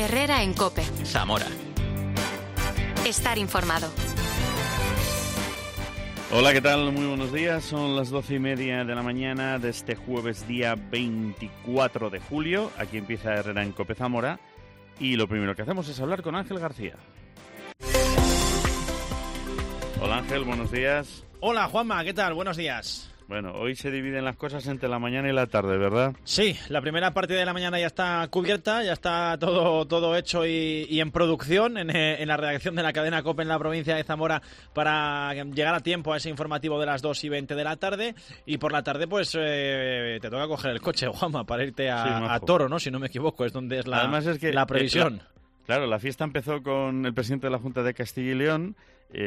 Herrera en COPE. Zamora. Estar informado. Hola, ¿qué tal? Muy buenos días. Son las 12:30 de la mañana de este jueves día 24 de julio. Aquí empieza Herrera en COPE Zamora. Y lo primero que hacemos es hablar con Ángel García. Hola Ángel, buenos días. Hola Juanma, ¿qué tal? Buenos días. Bueno, hoy se dividen las cosas entre la mañana y la tarde, ¿verdad? Sí, la primera parte de la mañana ya está cubierta, ya está todo hecho y en producción en la redacción de la cadena COPE en la provincia de Zamora para llegar a tiempo a ese informativo de las 2:20 de la tarde. Y por la tarde, pues, te toca coger el coche, Juanma, para irte a Toro, ¿no? Si no me equivoco, es donde es la previsión. Claro, la fiesta empezó con el presidente de la Junta de Castilla y León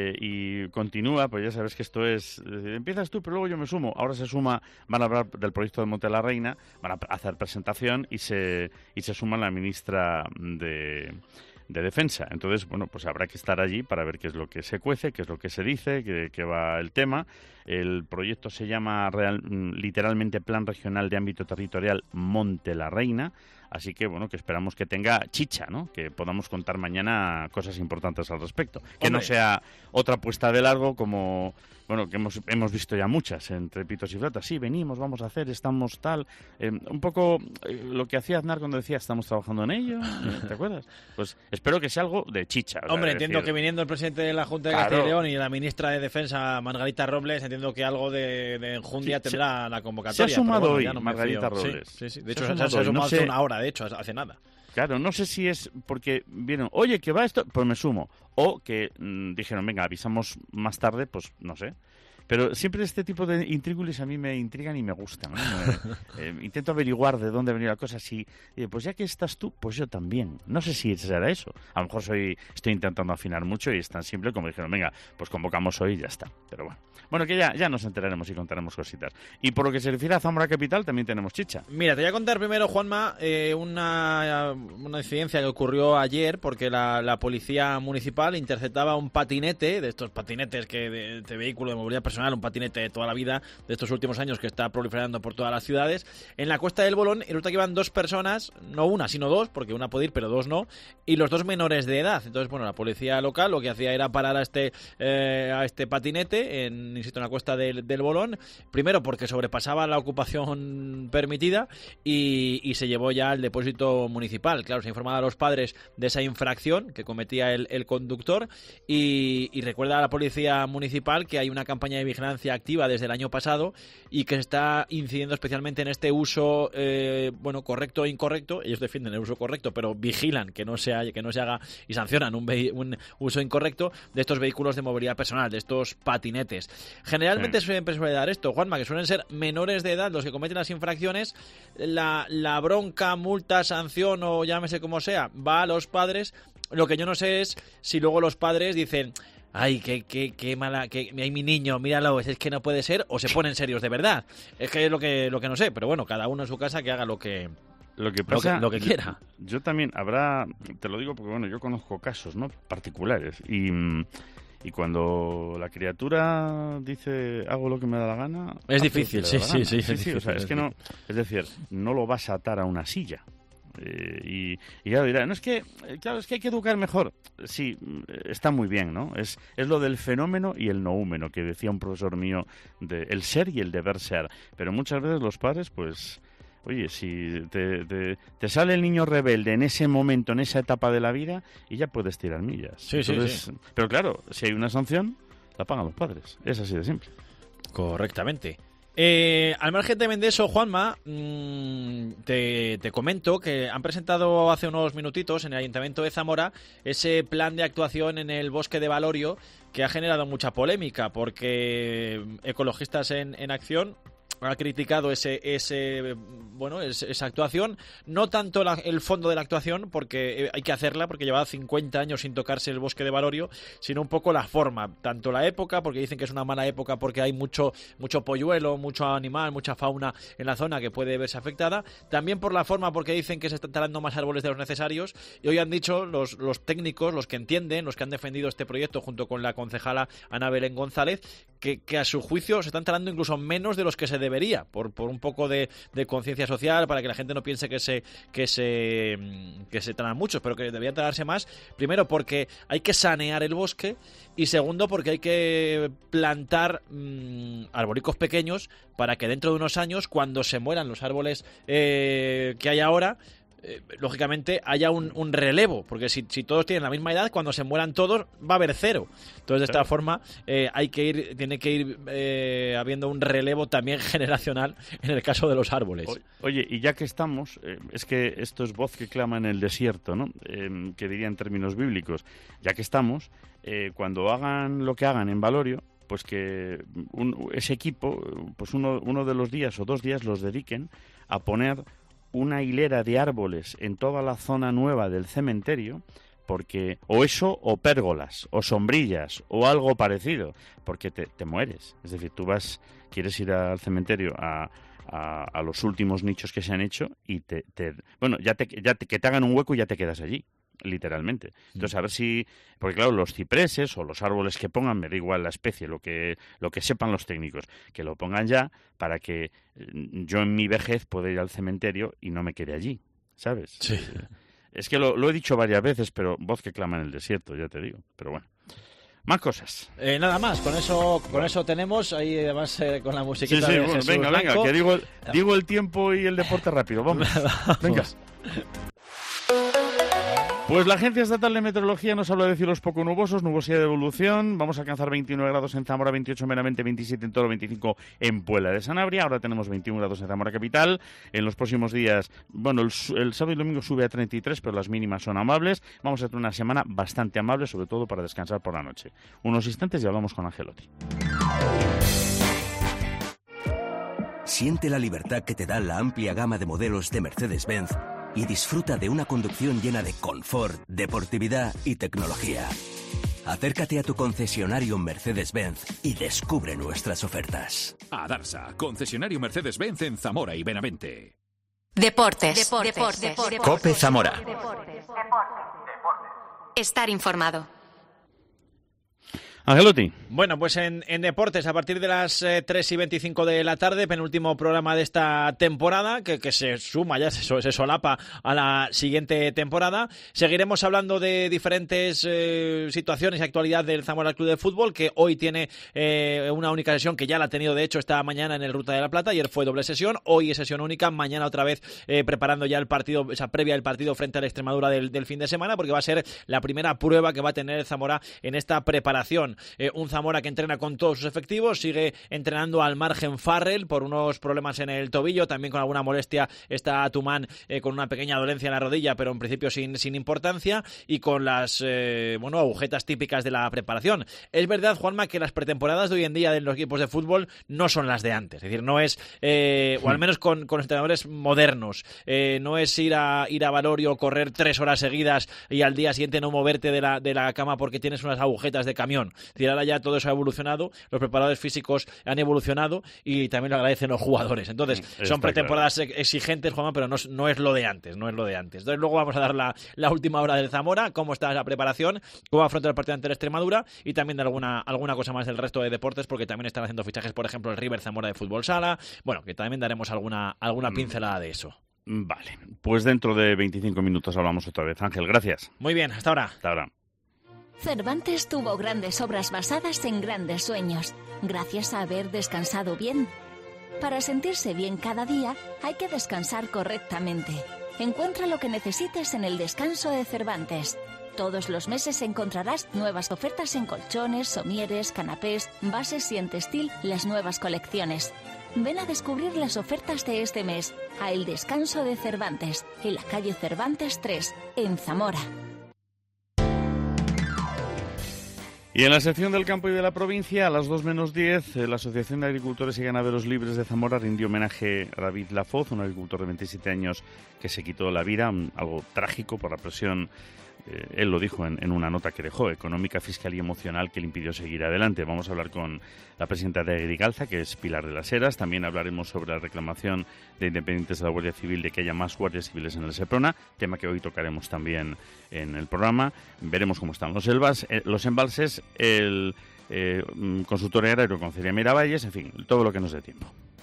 y continúa, pues ya sabes que esto es... empiezas tú, pero luego yo me sumo. Ahora se suma, van a hablar del proyecto de Monte de la Reina, van a hacer presentación y se suma la ministra de Defensa. Entonces, bueno, pues habrá que estar allí para ver qué es lo que se cuece, qué es lo que se dice, qué va el tema. El proyecto se llama literalmente Plan Regional de Ámbito Territorial Monte la Reina. Así que, bueno, que esperamos que tenga chicha, ¿no? Que podamos contar mañana cosas importantes al respecto. Que no sea otra puesta de largo como, bueno, que hemos visto ya muchas entre pitos y flautas. Sí, venimos, vamos a hacer, estamos tal. Un poco lo que hacía Aznar cuando decía estamos trabajando en ello, ¿te acuerdas? Pues espero que sea algo de chicha. Hombre, entiendo que viniendo el presidente de la Junta de Castilla y León y la ministra de Defensa, Margarita Robles, entiendo que algo de enjundia tendrá la convocatoria. Se ha sumado hoy Margarita Robles. Sí. De hecho, se ha sumado hace una hora, de hecho, hace nada. Claro, no sé si es porque vieron, oye, que va esto, pues me sumo. O que dijeron, venga, avisamos más tarde, pues no sé. Pero siempre este tipo de intrígulis a mí me intrigan y me gustan, ¿no? Intento averiguar de dónde venía la cosa. Si, pues ya que estás tú, pues yo también. No sé si será eso. A lo mejor estoy intentando afinar mucho y es tan simple como dijeron, venga, pues convocamos hoy y ya está. Pero bueno. Bueno, que ya nos enteraremos y contaremos cositas. Y por lo que se refiere a Zamora Capital, también tenemos chicha. Mira, te voy a contar primero, Juanma, una incidencia que ocurrió ayer porque la policía municipal interceptaba un patinete, de estos patinetes de vehículo de movilidad personal, un patinete de toda la vida, de estos últimos años que está proliferando por todas las ciudades, en la Cuesta del Bolón, y resulta que iban dos personas, no una, sino dos, porque una puede ir, pero dos no, y los dos menores de edad. Entonces, bueno, la policía local lo que hacía era parar a este patinete en la Cuesta del Bolón, primero porque sobrepasaba la ocupación permitida y se llevó ya al depósito municipal. Claro, se informaba a los padres de esa infracción que cometía el conductor y recuerda a la policía municipal que hay una campaña de vigilancia activa desde el año pasado y que se está incidiendo especialmente en este uso correcto e incorrecto. Ellos defienden el uso correcto, pero vigilan que no se haga y sancionan un uso incorrecto de estos vehículos de movilidad personal, de estos patinetes. Generalmente siempre suele dar esto, Juanma, que suelen ser menores de edad los que cometen las infracciones. La bronca, multa, sanción o llámese como sea, va a los padres. Lo que yo no sé es si luego los padres dicen, ay, qué mala, ay, mi niño, míralo, es que no puede ser, o se ponen serios de verdad. Es que es lo que no sé, pero bueno, cada uno en su casa que haga lo que pasa, lo que quiera. Yo también te lo digo porque bueno, yo conozco casos, ¿no?, particulares y cuando la criatura dice hago lo que me da la gana, es difícil, sí, o sea, es que no, es decir, no lo vas a atar a una silla. Y claro, dirá, no es que, claro, es que hay que educar mejor. Sí, está muy bien, ¿no? Es lo del fenómeno y el noúmeno que decía un profesor mío, de el ser y el deber ser. Pero muchas veces los padres, pues, oye, si te sale el niño rebelde en ese momento, en esa etapa de la vida, y ya puedes tirar millas. Sí. Pero claro, si hay una sanción, la pagan los padres. Es así de simple. Correctamente. Al margen también de eso, Juanma, te comento que han presentado hace unos minutitos en el Ayuntamiento de Zamora ese plan de actuación en el bosque de Valorio que ha generado mucha polémica porque Ecologistas en Acción ha criticado esa actuación, no tanto el fondo de la actuación, porque hay que hacerla, porque llevaba 50 años sin tocarse el bosque de Valorio, sino un poco la forma, tanto la época, porque dicen que es una mala época porque hay mucho polluelo, mucho animal, mucha fauna en la zona que puede verse afectada, también por la forma, porque dicen que se están talando más árboles de los necesarios, y hoy han dicho los técnicos, los que entienden, los que han defendido este proyecto junto con la concejala Ana Belén González, que a su juicio se están talando incluso menos de los que se debería, por un poco de conciencia social, para que la gente no piense que se talan muchos, pero que deberían talarse más. Primero, porque hay que sanear el bosque, y segundo, porque hay que plantar arbolicos pequeños para que dentro de unos años, cuando se mueran los árboles que hay ahora, lógicamente haya un relevo, porque si todos tienen la misma edad, cuando se mueran todos va a haber cero. Entonces, de esta forma tiene que ir habiendo un relevo también generacional en el caso de los árboles. Oye, y ya que estamos, es que esto es voz que clama en el desierto, ¿no? Que diría en términos bíblicos. Ya que estamos, cuando hagan lo que hagan en Valorio, pues que ese equipo, pues uno de los días o 2 días los dediquen a poner una hilera de árboles en toda la zona nueva del cementerio, porque o eso, o pérgolas, o sombrillas, o algo parecido, porque te mueres. Es decir, quieres ir al cementerio a los últimos nichos que se han hecho y que te hagan un hueco y ya te quedas allí, literalmente. Entonces, a ver si... Porque claro, los cipreses o los árboles que pongan, me da igual la especie, lo que sepan los técnicos, que lo pongan ya para que yo en mi vejez pueda ir al cementerio y no me quede allí, ¿sabes? Sí. Es que lo he dicho varias veces, pero voz que clama en el desierto, ya te digo. Pero bueno. Más cosas. Nada más, con eso tenemos, ahí además con la musiquita sí, de bueno, Jesús venga, Blanco. Que digo el tiempo y el deporte rápido, vamos. Venga. Pues la Agencia Estatal de Meteorología nos habla de cielos poco nubosos, nubosidad de evolución. Vamos a alcanzar 29 grados en Zamora, 28 en Benavente, 27 en Toro, 25 en Puebla de Sanabria. Ahora tenemos 21 grados en Zamora capital. En los próximos días, bueno, el sábado y el domingo sube a 33, pero las mínimas son amables. Vamos a tener una semana bastante amable, sobre todo para descansar por la noche. Unos instantes y hablamos con Angelotti. Siente la libertad que te da la amplia gama de modelos de Mercedes-Benz y disfruta de una conducción llena de confort, deportividad y tecnología. Acércate a tu concesionario Mercedes-Benz y descubre nuestras ofertas. Adarsa, concesionario Mercedes-Benz en Zamora y Benavente. Deportes. COPE Zamora. Estar informado. Angelotti. Bueno, pues en deportes, a partir de las 3:25 de la tarde, penúltimo programa de esta temporada, que se suma, ya se solapa a la siguiente temporada. Seguiremos hablando de diferentes situaciones y actualidad del Zamora Club de Fútbol, que hoy tiene una única sesión, que ya la ha tenido de hecho esta mañana en el Ruta de la Plata. Ayer fue doble sesión, hoy es sesión única, mañana otra vez preparando ya el partido, esa previa del partido frente a la Extremadura del fin de semana, porque va a ser la primera prueba que va a tener el Zamora en esta preparación. Un Zamora que entrena con todos sus efectivos, sigue entrenando al margen Farrell por unos problemas en el tobillo, también con alguna molestia está Tumán con una pequeña dolencia en la rodilla, pero en principio sin importancia, y con las agujetas típicas de la preparación. Es verdad, Juanma, que las pretemporadas de hoy en día de los equipos de fútbol no son las de antes, es decir, no es, o al menos con los entrenadores modernos, no es ir a Valorio, correr 3 horas seguidas y al día siguiente no moverte de la cama porque tienes unas agujetas de camión. Es decir, ahora ya todo eso ha evolucionado, los preparadores físicos han evolucionado y también lo agradecen los jugadores. Entonces, son pretemporadas exigentes, Juanma, pero no es lo de antes, Entonces, luego vamos a dar la última hora del Zamora, cómo está la preparación, cómo afronta el partido ante la Extremadura y también de alguna cosa más del resto de deportes, porque también están haciendo fichajes, por ejemplo, el River Zamora de Fútbol Sala. Bueno, que también daremos alguna pincelada de eso. Vale, pues dentro de 25 minutos hablamos otra vez. Ángel, gracias. Muy bien, hasta ahora. Hasta ahora. Cervantes tuvo grandes obras basadas en grandes sueños, gracias a haber descansado bien. Para sentirse bien cada día, hay que descansar correctamente. Encuentra lo que necesites en el descanso de Cervantes. Todos los meses encontrarás nuevas ofertas en colchones, somieres, canapés, bases y en textil, las nuevas colecciones. Ven a descubrir las ofertas de este mes a El Descanso de Cervantes, en la calle Cervantes 3, en Zamora. Y en la sección del campo y de la provincia, a las 2 menos 10, la Asociación de Agricultores y Ganaderos Libres de Zamora rindió homenaje a David Lafoz, un agricultor de 27 años que se quitó la vida, algo trágico por la presión, él lo dijo en una nota que dejó, económica, fiscal y emocional, que le impidió seguir adelante. Vamos a hablar con la presidenta de Agrigalza, que es Pilar de las Heras. También hablaremos sobre la reclamación de independientes de la Guardia Civil de que haya más guardias civiles en el Seprona, tema que hoy tocaremos también en el programa. Veremos cómo están los embalses, consultora aéreo con Celia Miravalles, en fin, todo lo que nos dé tiempo.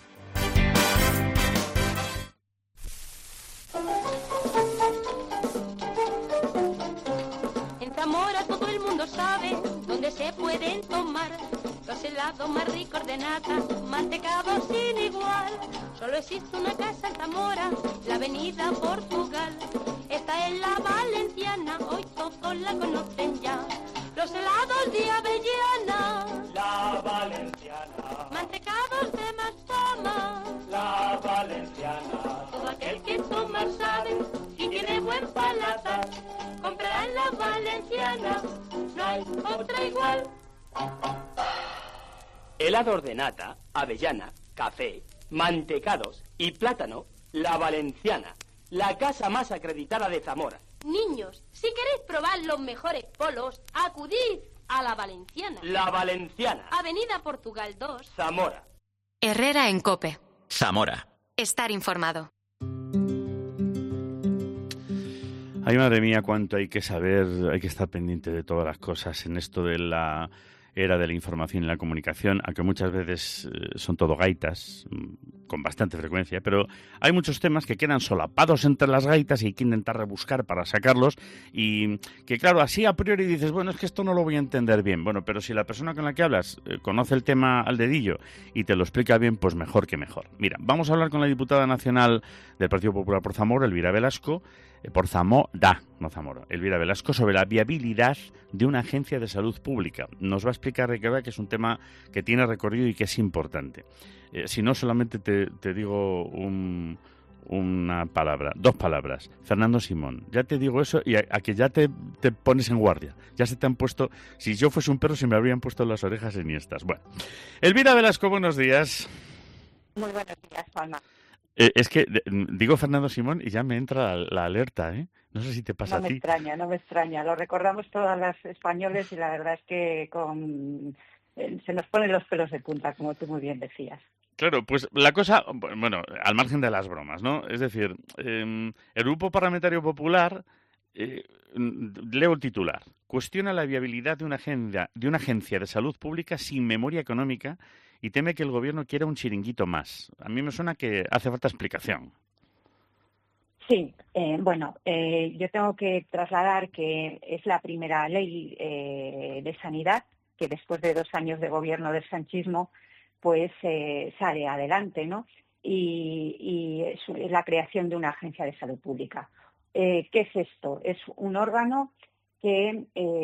En Zamora todo el mundo sabe dónde se pueden tomar los helados más ricos de nata, mantecados sin igual. Solo existe una casa en Zamora, la avenida Portugal. Está en la Valenciana, hoy todos la conocen ya. Los helados de avellana, la Valenciana. Mantecados de más fama, la Valenciana. Todo aquel que toma sabe y tiene buen paladar, comprará en la Valenciana, no hay otra igual. Helados de nata, avellana, café, mantecados y plátano, la Valenciana, la casa más acreditada de Zamora. Niños, si queréis probar los mejores polos, acudid a la Valenciana. La Valenciana. Avenida Portugal 2, Zamora. Herrera en COPE. Zamora. Estar informado. Ay, madre mía, cuánto hay que saber, hay que estar pendiente de todas las cosas en esto de la era de la información y la comunicación, aunque muchas veces son todo gaitas, con bastante frecuencia, pero hay muchos temas que quedan solapados entre las gaitas y hay que intentar rebuscar para sacarlos y que, claro, así a priori dices, bueno, es que esto no lo voy a entender bien. Bueno, pero si la persona con la que hablas conoce el tema al dedillo y te lo explica bien, pues mejor que mejor. Mira, vamos a hablar con la diputada nacional del Partido Popular por Zamora, Elvira Velasco, por Zamora, no Zamora, Elvira Velasco, sobre la viabilidad de una agencia de salud pública. Nos va a explicar, Ricardo, que es un tema que tiene recorrido y que es importante. Si no, solamente te digo una palabra, dos palabras. Fernando Simón. Ya te digo eso y a que ya te pones en guardia. Ya se te han puesto, si yo fuese un perro, se me habrían puesto las orejas enhiestas. Bueno, Elvira Velasco, buenos días. Muy buenos días, Juanma. Es que digo Fernando Simón y ya me entra la alerta, ¿eh? No sé si te pasa a ti. No me extraña. Lo recordamos todas las españoles y la verdad es que se nos ponen los pelos de punta, como tú muy bien decías. Claro, pues la cosa, bueno, al margen de las bromas, ¿no? Es decir, el Grupo Parlamentario Popular, leo el titular, cuestiona la viabilidad de una agencia de salud pública sin memoria económica y teme que el gobierno quiera un chiringuito más. A mí me suena que hace falta explicación. Sí, yo tengo que trasladar que es la primera ley de sanidad que después de 2 años de gobierno del sanchismo pues sale adelante, ¿no? Y es la creación de una agencia de salud pública. ¿Qué es esto? Es un órgano que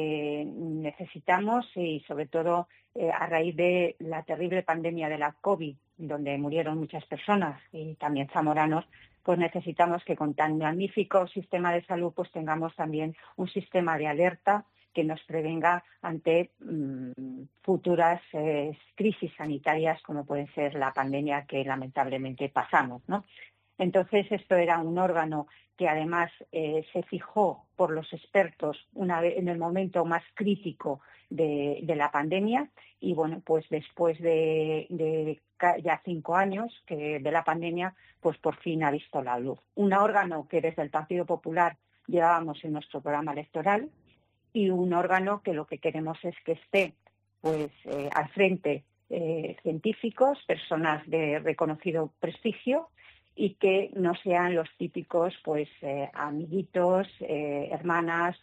necesitamos y sobre todo a raíz de la terrible pandemia de la COVID, donde murieron muchas personas y también zamoranos, pues necesitamos que con tan magnífico sistema de salud pues tengamos también un sistema de alerta que nos prevenga ante futuras crisis sanitarias como puede ser la pandemia que lamentablemente pasamos, ¿no? Entonces esto era un órgano que además se fijó por los expertos una vez en el momento más crítico de la pandemia y bueno, pues después de ya 5 años de la pandemia, pues por fin ha visto la luz. Un órgano que desde el Partido Popular llevábamos en nuestro programa electoral y un órgano que lo que queremos es que esté pues al frente científicos, personas de reconocido prestigio y que no sean los típicos pues amiguitos, hermanos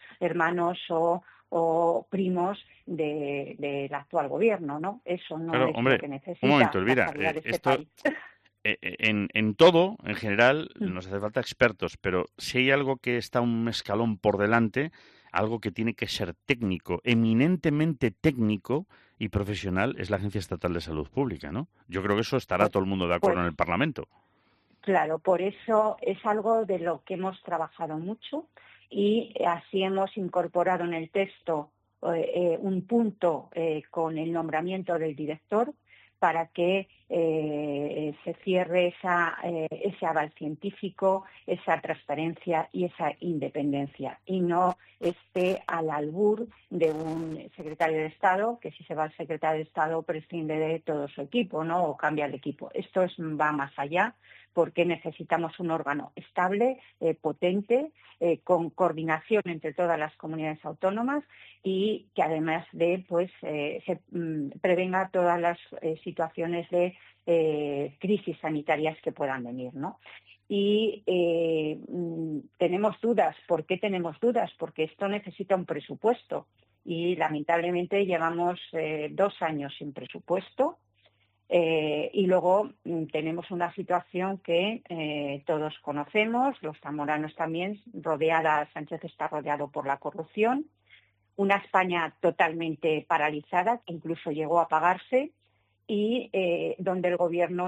o primos del actual gobierno, ¿no? Eso no es lo que necesita. Un momento, Elvira, esto en todo, en general, nos hace falta expertos, pero si hay algo que está un escalón por delante, algo que tiene que ser técnico, eminentemente técnico y profesional, es la Agencia Estatal de Salud Pública, ¿no? Yo creo que eso estará todo el mundo de acuerdo en el Parlamento. Claro, por eso es algo de lo que hemos trabajado mucho y así hemos incorporado en el texto un punto con el nombramiento del director para que se cierre ese aval científico, esa transparencia y esa independencia, y no esté al albur de un secretario de Estado, que si se va al secretario de Estado prescinde de todo su equipo, ¿no? O cambia el equipo. Esto va más allá, porque necesitamos un órgano estable, potente, con coordinación entre todas las comunidades autónomas y que además de se prevenga todas las situaciones de crisis sanitarias que puedan venir, ¿no? Y tenemos dudas. ¿Por qué tenemos dudas? Porque esto necesita un presupuesto y lamentablemente llevamos 2 años sin presupuesto. Y luego tenemos una situación que todos conocemos, los zamoranos también, Sánchez está rodeado por la corrupción, una España totalmente paralizada, que incluso llegó a apagarse, y donde en el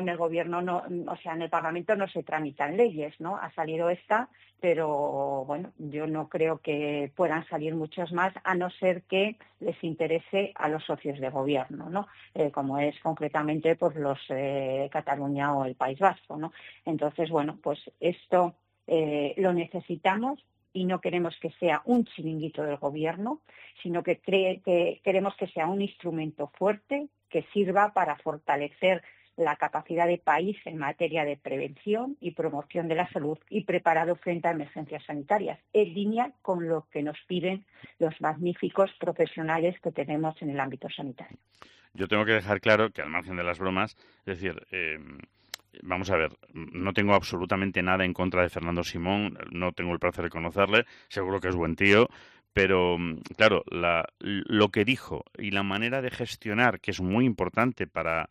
Parlamento no se tramitan leyes, ¿no? Ha salido esta, pero bueno, yo no creo que puedan salir muchos más, a no ser que les interese a los socios de gobierno, ¿no? Como es concretamente por los Cataluña o el País Vasco, ¿no? Entonces, bueno, pues esto lo necesitamos y no queremos que sea un chiringuito del gobierno, sino que queremos que sea un instrumento fuerte que sirva para fortalecer la capacidad de país en materia de prevención y promoción de la salud y preparado frente a emergencias sanitarias, en línea con lo que nos piden los magníficos profesionales que tenemos en el ámbito sanitario. Yo tengo que dejar claro que, al margen de las bromas, es decir, vamos a ver, no tengo absolutamente nada en contra de Fernando Simón, no tengo el placer de conocerle, seguro que es buen tío, pero claro, lo que dijo y la manera de gestionar, que es muy importante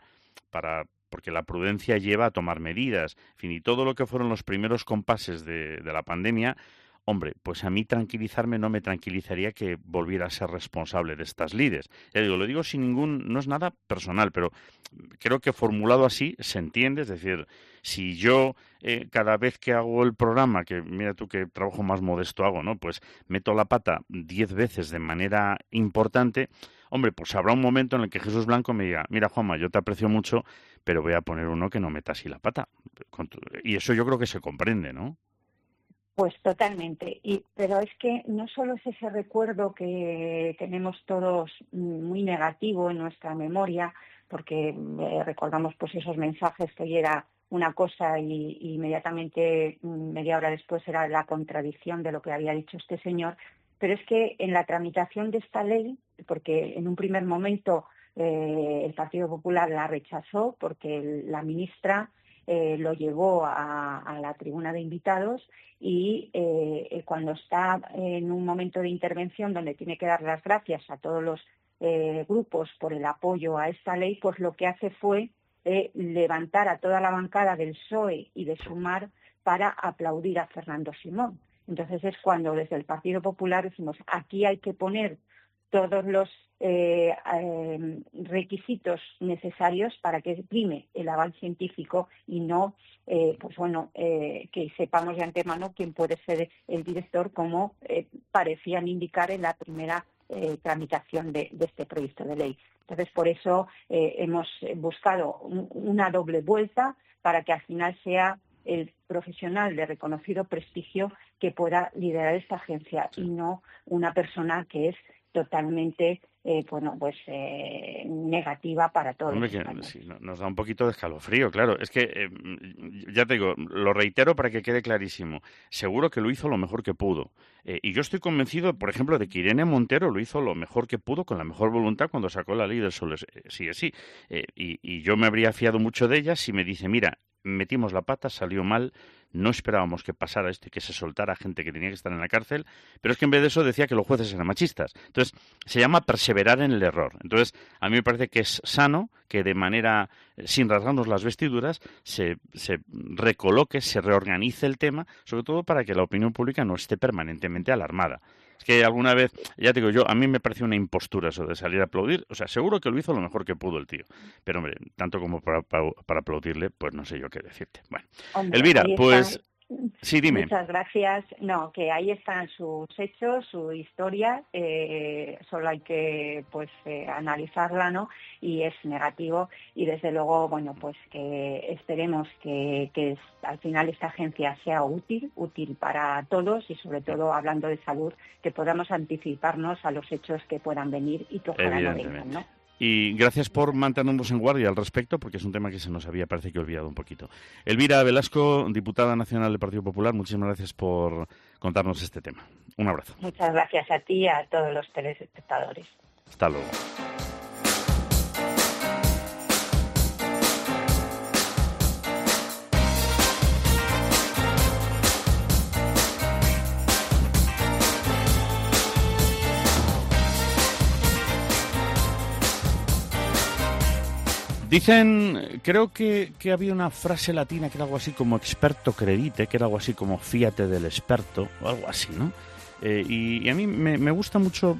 porque la prudencia lleva a tomar medidas, en fin, y todo lo que fueron los primeros compases de la pandemia, hombre, pues a mí tranquilizarme no me tranquilizaría que volviera a ser responsable de estas lides. Ya digo, lo digo no es nada personal, pero creo que formulado así se entiende, es decir, si yo cada vez que hago el programa, que mira tú qué trabajo más modesto hago, ¿no? Pues meto la pata 10 veces de manera importante, hombre, pues habrá un momento en el que Jesús Blanco me diga, mira Juanma, yo te aprecio mucho, pero voy a poner uno que no meta así la pata. Y eso yo creo que se comprende, ¿no? Pues totalmente, pero es que no solo es ese recuerdo que tenemos todos muy negativo en nuestra memoria, porque recordamos pues esos mensajes que hoy era una cosa y inmediatamente media hora después era la contradicción de lo que había dicho este señor, pero es que en la tramitación de esta ley, porque en un primer momento el Partido Popular la rechazó porque la ministra lo llevó a la tribuna de invitados y cuando está en un momento de intervención donde tiene que dar las gracias a todos los grupos por el apoyo a esta ley, pues lo que hace fue levantar a toda la bancada del PSOE y de Sumar para aplaudir a Fernando Simón. Entonces es cuando desde el Partido Popular decimos, aquí hay que poner todos los requisitos necesarios para que prime el aval científico y no, que sepamos de antemano quién puede ser el director, como parecían indicar en la primera tramitación de este proyecto de ley. Entonces, por eso hemos buscado una doble vuelta para que al final sea el profesional de reconocido prestigio que pueda liderar esta agencia y no una persona que es totalmente negativa para todos. Hombre, que sí, nos da un poquito de escalofrío, claro. Es que, ya te digo, lo reitero para que quede clarísimo. Seguro que lo hizo lo mejor que pudo. Y yo estoy convencido, por ejemplo, de que Irene Montero lo hizo lo mejor que pudo, con la mejor voluntad, cuando sacó la ley del solo sí es sí. Y yo me habría fiado mucho de ella si me dice, mira, metimos la pata, salió mal, no esperábamos que pasara esto y que se soltara gente que tenía que estar en la cárcel, pero es que en vez de eso decía que los jueces eran machistas. Entonces, se llama perseverar en el error. Entonces, a mí me parece que es sano que de manera, sin rasgarnos las vestiduras, se recoloque, se reorganice el tema, sobre todo para que la opinión pública no esté permanentemente alarmada. Es que alguna vez, ya te digo yo, a mí me pareció una impostura eso de salir a aplaudir. O sea, seguro que lo hizo lo mejor que pudo el tío. Pero, hombre, tanto como para aplaudirle, pues no sé yo qué decirte. Bueno, hombre, Elvira, pues Sí, dime. Muchas gracias. No, que ahí están sus hechos, su historia, solo hay que analizarla, ¿no? Y es negativo y desde luego, bueno, pues que esperemos que al final esta agencia sea útil para todos y sobre todo hablando de salud, que podamos anticiparnos a los hechos que puedan venir y que ojalá no vengan, ¿no? Y gracias por mantenernos en guardia al respecto, porque es un tema que se nos había, parece que, olvidado un poquito. Elvira Velasco, diputada nacional del Partido Popular, muchísimas gracias por contarnos este tema. Un abrazo. Muchas gracias a ti y a todos los telespectadores. Hasta luego. Dicen, creo que había una frase latina que era algo así como experto credite, que era algo así como fíate del experto, o algo así, ¿no? Y a mí me gusta mucho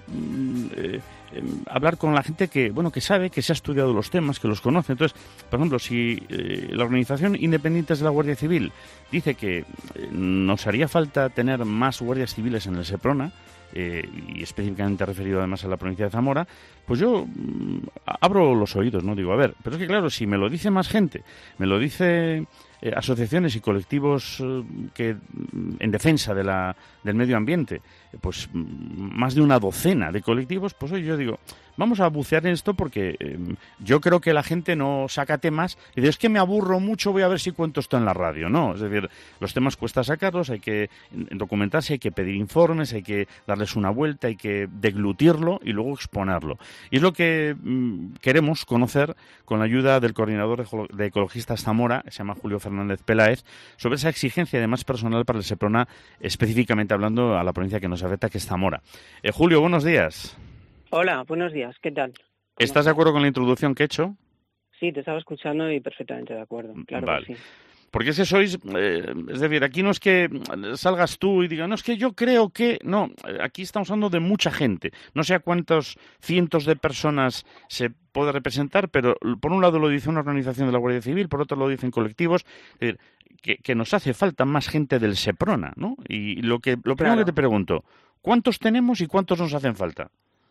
hablar con la gente que sabe, que se ha estudiado los temas, que los conoce. Entonces, por ejemplo, si la Organización Independientes de la Guardia Civil dice que nos haría falta tener más guardias civiles en el Seprona, y específicamente referido además a la provincia de Zamora, pues yo abro los oídos, ¿no? Digo, a ver, pero es que claro, si me lo dice más gente, me lo dice asociaciones y colectivos que en defensa del medio ambiente, pues más de una docena de colectivos, pues hoy yo digo, vamos a bucear en esto porque yo creo que la gente no saca temas y dice, es que me aburro mucho, voy a ver si cuento esto en la radio. No, es decir, los temas cuesta sacarlos, hay que documentarse, hay que pedir informes, hay que darles una vuelta, hay que deglutirlo y luego exponerlo. Y es lo que queremos conocer con la ayuda del coordinador de Ecologistas Zamora, se llama Julio Fernández Peláez, sobre esa exigencia de más personal para el Seprona, específicamente hablando a la provincia que nos afecta, que es Zamora. Julio, buenos días. Hola, buenos días, ¿qué tal? ¿Estás de acuerdo con la introducción que he hecho? Sí, te estaba escuchando y perfectamente de acuerdo, claro. Vale. Que sí. Porque es que sois, es decir, aquí no es que salgas tú y digas, no, es que yo creo que, no, aquí estamos hablando de mucha gente, no sé a cuántos cientos de personas se puede representar, pero por un lado lo dice una organización de la Guardia Civil, por otro lo dicen colectivos, es decir, que nos hace falta más gente del Seprona, ¿no? Y lo primero que te pregunto, ¿cuántos tenemos y cuántos nos hacen falta?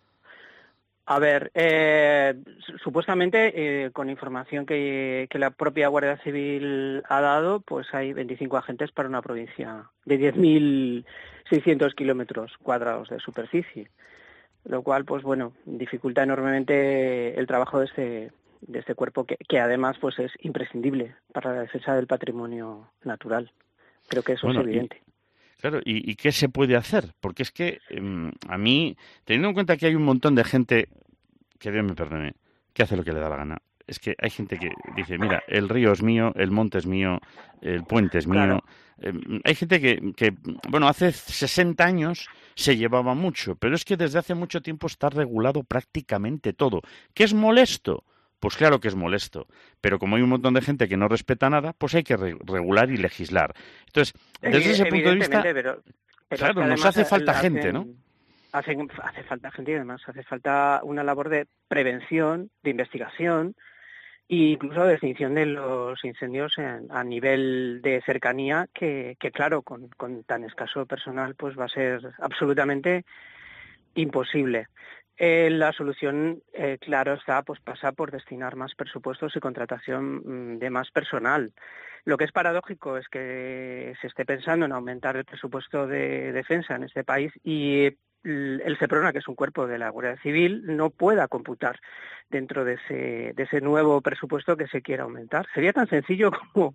A ver, supuestamente, con información que la propia Guardia Civil ha dado, pues hay 25 agentes para una provincia de 10.600 kilómetros cuadrados de superficie, lo cual, pues bueno, dificulta enormemente el trabajo de este cuerpo, que además pues es imprescindible para la defensa del patrimonio natural. Creo que eso es evidente. Claro, ¿y qué se puede hacer? Porque es que a mí, teniendo en cuenta que hay un montón de gente, que Dios me perdone, que hace lo que le da la gana. Es que hay gente que dice, mira, el río es mío, el monte es mío, el puente es mío. Claro. Hay gente que, bueno, hace 60 años se llevaba mucho, pero es que desde hace mucho tiempo está regulado prácticamente todo. ¿Qué es molesto? Pues claro que es molesto, pero como hay un montón de gente que no respeta nada, pues hay que regular y legislar. Entonces, desde ese punto de vista, pero claro, nos hace falta gente, ¿no? Hace falta gente y además hace falta una labor de prevención, de investigación e incluso de extinción de los incendios a nivel de cercanía que claro, con tan escaso personal pues va a ser absolutamente imposible. La solución, claro está, pues pasa por destinar más presupuestos y contratación de más personal. Lo que es paradójico es que se esté pensando en aumentar el presupuesto de defensa en este país y el Seprona, que es un cuerpo de la Guardia Civil, no pueda computar dentro de ese nuevo presupuesto que se quiera aumentar. Sería tan sencillo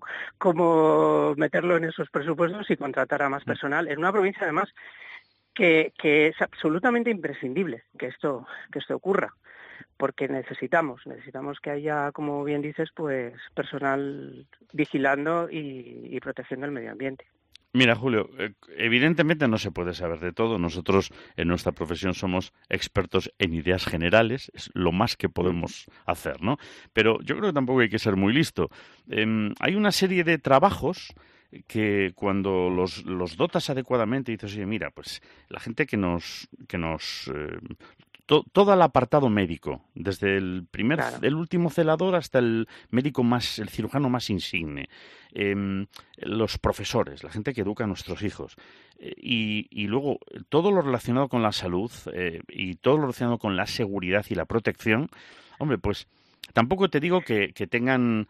como meterlo en esos presupuestos y contratar a más personal en una provincia además que es absolutamente imprescindible que esto ocurra, porque necesitamos que haya, como bien dices, pues personal vigilando y protegiendo el medio ambiente. Mira, Julio, evidentemente no se puede saber de todo. Nosotros en nuestra profesión somos expertos en ideas generales, es lo más que podemos hacer, ¿no? Pero yo creo que tampoco hay que ser muy listo. Hay una serie de trabajos que cuando los dotas adecuadamente dices, oye, mira, pues la gente que nos todo el apartado médico, desde el último celador hasta el el cirujano más insigne, los profesores, la gente que educa a nuestros hijos, y luego todo lo relacionado con la salud y todo lo relacionado con la seguridad y la protección. Hombre, pues tampoco te digo que tengan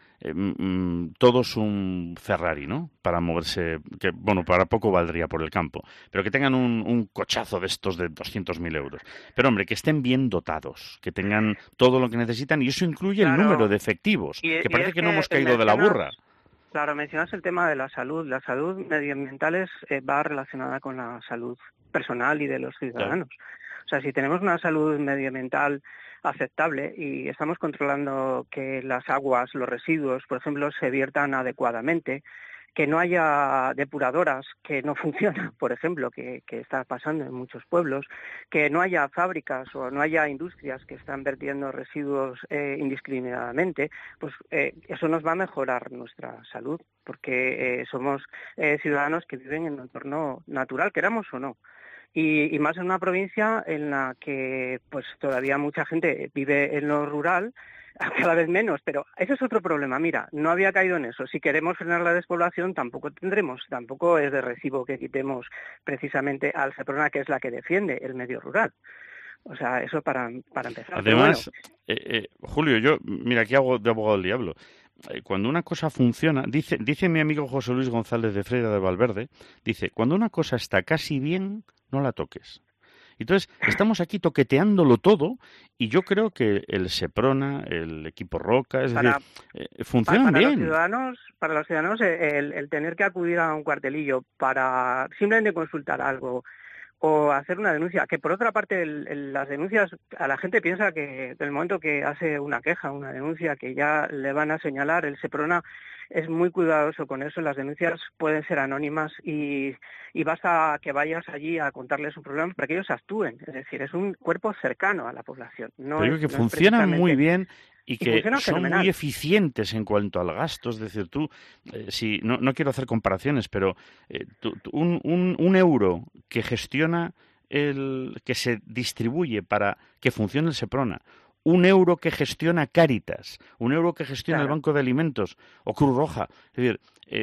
todos un Ferrari, ¿no? Para moverse, que bueno, para poco valdría por el campo, pero que tengan un cochazo de estos de 200.000 euros. Pero hombre, que estén bien dotados, que tengan todo lo que necesitan, y eso incluye el número de efectivos, que parece que no hemos caído de la burra. Claro, mencionas el tema de la salud. La salud medioambiental va relacionada con la salud personal y de los ciudadanos. Claro. O sea, si tenemos una salud medioambiental aceptable y estamos controlando que las aguas, los residuos, por ejemplo, se viertan adecuadamente, que no haya depuradoras que no funcionan, por ejemplo, que está pasando en muchos pueblos, que no haya fábricas o no haya industrias que están vertiendo residuos indiscriminadamente, pues eso nos va a mejorar nuestra salud, porque somos ciudadanos que viven en un entorno natural, queramos o no. Y más en una provincia en la que pues todavía mucha gente vive en lo rural, cada vez menos, pero ese es otro problema. Mira, no había caído en eso. Si queremos frenar la despoblación, tampoco es de recibo que quitemos precisamente al Seprona, que es la que defiende el medio rural. O sea, eso para empezar. Además, Julio, mira, aquí hago de abogado del diablo. Cuando una cosa funciona, dice mi amigo José Luis González de Freira de Valverde, dice, cuando una cosa está casi bien, no la toques. Entonces, estamos aquí toqueteándolo todo, y yo creo que el Seprona, el equipo Roca, funcionan bien. Para los ciudadanos, el tener que acudir a un cuartelillo para simplemente consultar algo o hacer una denuncia, que por otra parte las denuncias, a la gente piensa que en el momento que hace una queja, una denuncia, que ya le van a señalar. El Seprona es muy cuidadoso con eso. Las denuncias pueden ser anónimas y basta que vayas allí a contarles un problema para que ellos actúen. Es decir, es un cuerpo cercano a la población. Pero que funcionan muy bien y que son muy eficientes en cuanto al gasto. Es decir, tú, no quiero hacer comparaciones, pero un euro que gestiona que se distribuye para que funcione el Seprona, un euro que gestiona Cáritas, un euro que gestiona el Banco de Alimentos o Cruz Roja, es decir,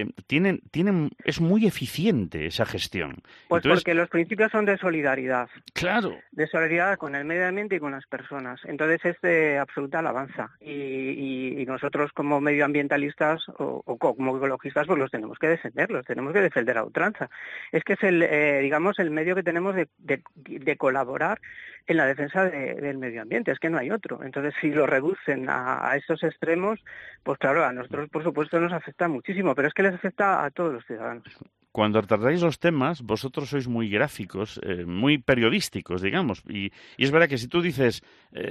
es muy eficiente esa gestión. Pues entonces, porque los principios son de solidaridad. Claro. De solidaridad con el medio ambiente y con las personas. Entonces es de absoluta alabanza. Y nosotros como medioambientalistas o como ecologistas pues los tenemos que defender a ultranza. Es que es el medio que tenemos de colaborar en la defensa del medio ambiente. Es que no hay otro. Entonces si lo reducen a estos extremos, pues claro, a nosotros por supuesto nos afecta muchísimo, pero es que les afecta a todos los ciudadanos. Cuando tratáis los temas, vosotros sois muy gráficos, muy periodísticos, digamos, y es verdad que si tú dices,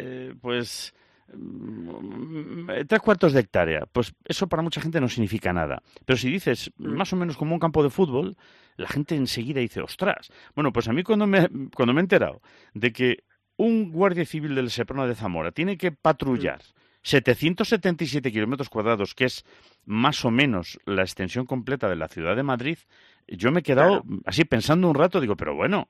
3/4 de hectárea, pues eso para mucha gente no significa nada. Pero si dices más o menos como un campo de fútbol, la gente enseguida dice, ostras. Bueno, pues a mí cuando me he enterado de que un guardia civil del Seprona de Zamora tiene que patrullar 777 kilómetros cuadrados, que es más o menos la extensión completa de la ciudad de Madrid, yo me he quedado así pensando un rato, digo, pero bueno.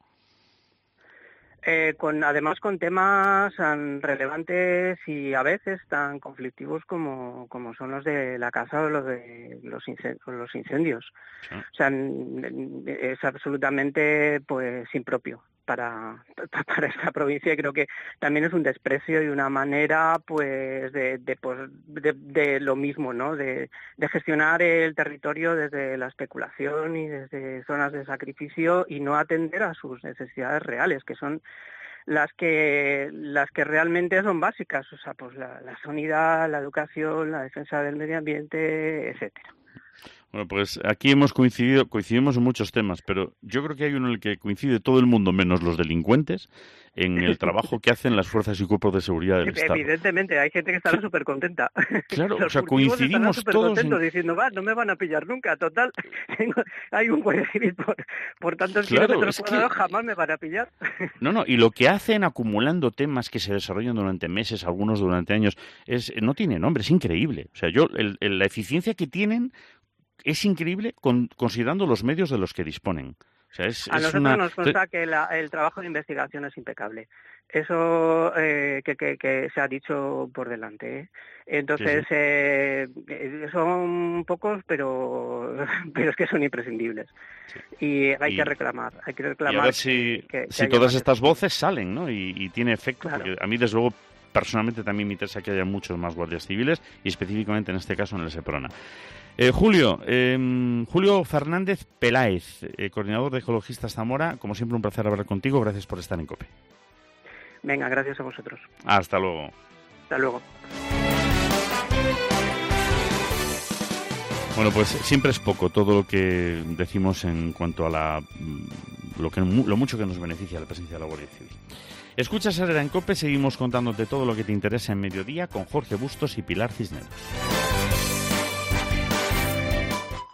Además con temas tan relevantes y a veces tan conflictivos como son los de la caza o los de los incendios. Sí. O sea, es absolutamente pues impropio para esta provincia, y creo que también es un desprecio y una manera pues de lo mismo, ¿no? De gestionar el territorio desde la especulación y desde zonas de sacrificio y no atender a sus necesidades reales, que son las que realmente son básicas, o sea, pues la sanidad, la educación, la defensa del medio ambiente, etcétera. Bueno, pues aquí coincidimos en muchos temas, pero yo creo que hay uno en el que coincide todo el mundo, menos los delincuentes, en el trabajo que hacen las fuerzas y cuerpos de seguridad del Estado. Evidentemente, hay gente que estará súper contenta. Claro, o sea, coincidimos todos diciendo, no me van a pillar nunca, total, hay un guardia civil por tantos kilómetros cuadrados, jamás me van a pillar. No, y lo que hacen acumulando temas que se desarrollan durante meses, algunos durante años, no tiene nombre, es increíble. O sea, la eficiencia que tienen es increíble considerando los medios de los que disponen. O sea, a nosotros nos consta que el trabajo de investigación es impecable. Eso que se ha dicho por delante, ¿eh? Entonces, son pocos, pero es que son imprescindibles. Sí. Y hay que reclamar. Y a ver si todas estas voces salen, ¿no? Y tiene efecto, claro. Porque a mí, desde luego, personalmente también me interesa que haya muchos más guardias civiles, y específicamente en este caso en el Seprona. Julio Fernández Peláez, coordinador de Ecologistas Zamora, como siempre un placer hablar contigo, gracias por estar en COPE. Venga, gracias a vosotros. Hasta luego. Hasta luego. Bueno, pues siempre es poco todo lo que decimos en cuanto a lo mucho que nos beneficia la presencia de la Guardia Civil. Escuchas Herrera en COPE, seguimos contándote todo lo que te interesa en Mediodía con Jorge Bustos y Pilar Cisneros.